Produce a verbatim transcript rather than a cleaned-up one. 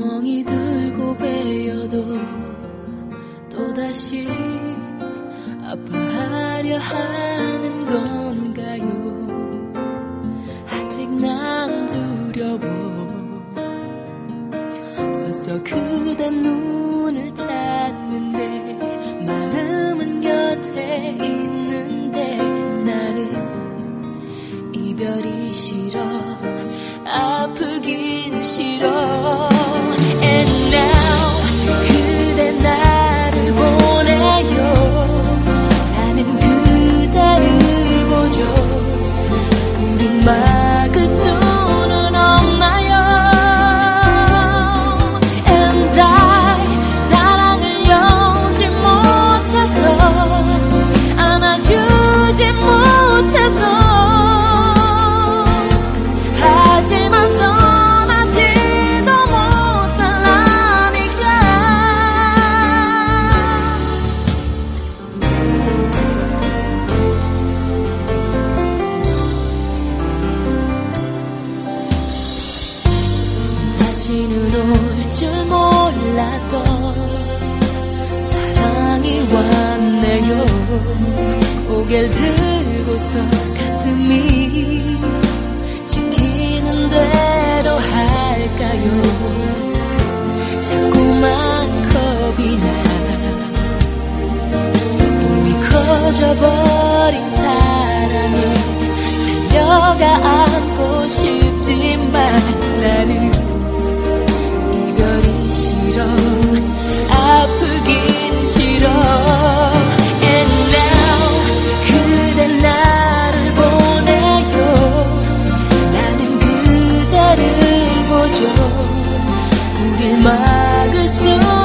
멍이 들고 베어도 또다시 아파하려 하는 건가요? 아직 난 두려워. 벌써 그대 눈을 찾는데 마음은 곁에 있는데 나는 이별이 싫어, 아프긴 싫어. And now 그대 나를 보내요. 나는 그대를 보죠. 우린 막을 수는 없나요? And I 사랑을 여지 못해서 안아주지 못해서 하지만 떠나지도 못하니까. 다시는 올 줄 몰랐던 사랑이 왔네요. 고개를 들고서 가슴이 시키는 대로 할까요? 자꾸만 겁이 나. 이미 커져버린 사랑에 달려가 안고 싶지만 나는 이별이 싫어, 아프긴 싫어. And now 그대 나를 보내요. 나는 그대를 보죠. 우릴 막을 수